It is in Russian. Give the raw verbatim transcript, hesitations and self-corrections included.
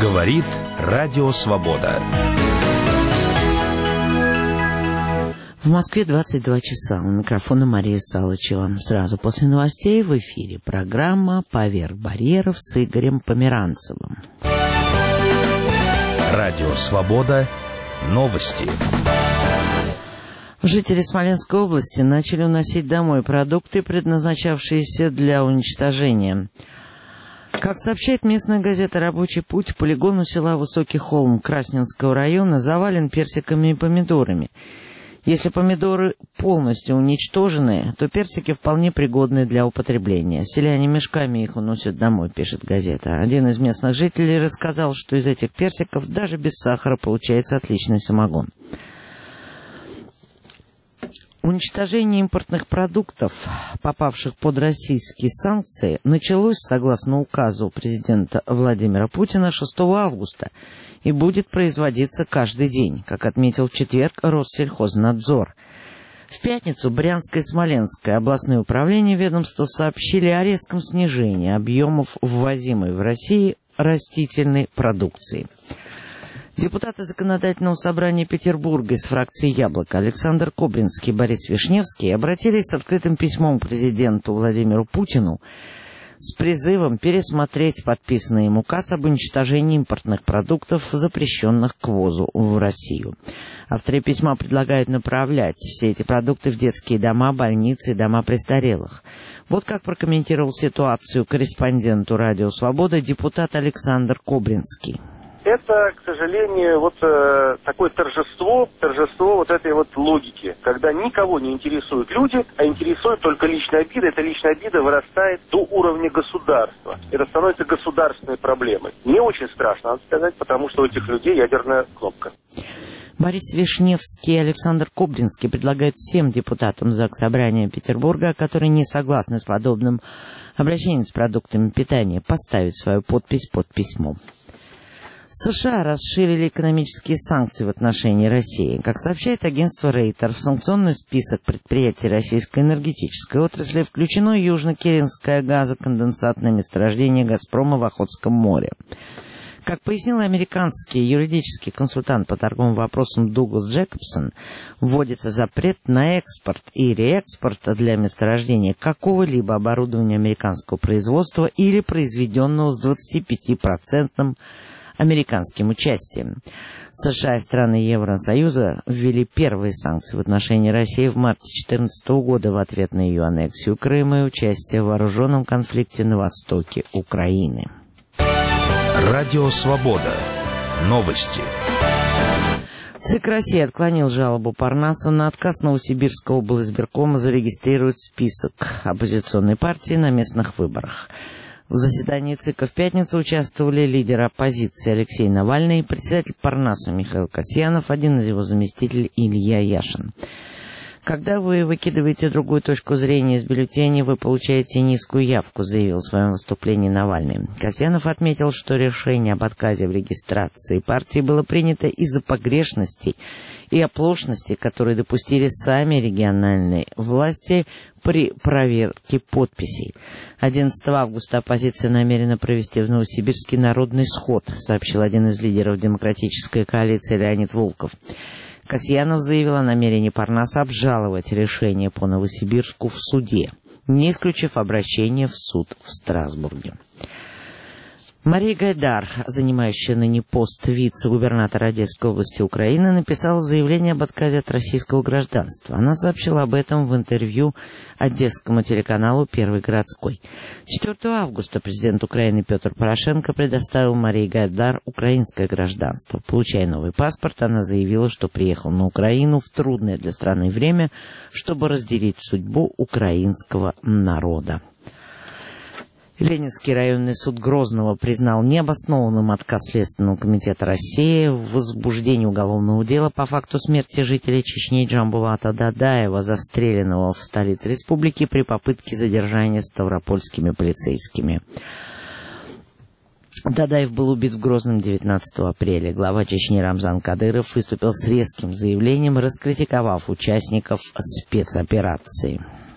Говорит Радио Свобода. В Москве двадцать два часа. У микрофона Мария Салычева. Сразу после новостей в эфире программа «Поверх барьеров» с Игорем Померанцевым. Радио Свобода. Новости. Жители Смоленской области начали уносить домой продукты, предназначавшиеся для уничтожения. Как сообщает местная газета «Рабочий путь», полигон у села Высокий Холм Красненского района завален персиками и помидорами. Если помидоры полностью уничтожены, то персики вполне пригодны для употребления. Селяне мешками их уносят домой, пишет газета. Один из местных жителей рассказал, что из этих персиков даже без сахара получается отличный самогон. Уничтожение импортных продуктов, попавших под российские санкции, началось, согласно указу президента Владимира Путина, шестого августа и будет производиться каждый день, как отметил в четверг Россельхознадзор. В пятницу Брянское и Смоленское областные управления ведомства сообщили о резком снижении объемов ввозимой в Россию растительной продукции. Депутаты Законодательного собрания Петербурга из фракции «Яблоко» Александр Кобринский и Борис Вишневский обратились с открытым письмом к президенту Владимиру Путину с призывом пересмотреть подписанный им указ об уничтожении импортных продуктов, запрещенных к ввозу в Россию. Авторы письма предлагают направлять все эти продукты в детские дома, больницы и дома престарелых. Вот как прокомментировал ситуацию корреспонденту «Радио Свобода» депутат Александр Кобринский. Это, к сожалению, вот э, такое торжество, торжество вот этой вот логики, когда никого не интересуют люди, а интересует только личная обида. Эта личная обида вырастает до уровня государства. Это становится государственной проблемой. Мне очень страшно, надо сказать, потому что у этих людей ядерная кнопка. Борис Вишневский и Александр Кобринский предлагают всем депутатам Заксобрания Петербурга, которые не согласны с подобным обращением с продуктами питания, поставить свою подпись под письмом. США расширили экономические санкции в отношении России. Как сообщает агентство Рейтер, в санкционный список предприятий российской энергетической отрасли включено Южно-Киренское газоконденсатное месторождение «Газпрома» в Охотском море. Как пояснил американский юридический консультант по торговым вопросам Дуглас Джекобсон, вводится запрет на экспорт и реэкспорт для месторождения какого-либо оборудования американского производства или произведенного с двадцатипятипроцентным американским участием. США и страны Евросоюза ввели первые санкции в отношении России в марте две тысячи четырнадцатого года в ответ на ее аннексию Крыма и участие в вооруженном конфликте на востоке Украины. Радио Свобода. Новости. ЦИК России отклонил жалобу Парнаса на отказ Новосибирского облсбиркома зарегистрировать список оппозиционной партии на местных выборах. В заседании ЦИКа в пятницу участвовали лидер оппозиции Алексей Навальный, председатель Парнаса Михаил Касьянов, один из его заместителей Илья Яшин. «Когда вы выкидываете другую точку зрения из бюллетеней, вы получаете низкую явку», заявил в своем выступлении Навальный. Касьянов отметил, что решение об отказе в регистрации партии было принято из-за погрешностей и оплошностей, которые допустили сами региональные власти при проверке подписей. одиннадцатого августа оппозиция намерена провести в Новосибирске народный сход, сообщил один из лидеров демократической коалиции Леонид Волков. Касьянов заявил о намерении Парнаса обжаловать решение по Новосибирску в суде, не исключив обращение в суд в Страсбурге. Мария Гайдар, занимающая ныне пост вице-губернатора Одесской области Украины, написала заявление об отказе от российского гражданства. Она сообщила об этом в интервью одесскому телеканалу «Первый городской». четвёртого августа президент Украины Петр Порошенко предоставил Марии Гайдар украинское гражданство. Получая новый паспорт, она заявила, что приехала на Украину в трудное для страны время, чтобы разделить судьбу украинского народа. Ленинский районный суд Грозного признал необоснованным отказ Следственного комитета России в возбуждении уголовного дела по факту смерти жителя Чечни Джамбулата Дадаева, застреленного в столице республики при попытке задержания ставропольскими полицейскими. Дадаев был убит в Грозном девятнадцатого апреля. Глава Чечни Рамзан Кадыров выступил с резким заявлением, раскритиковав участников спецоперации.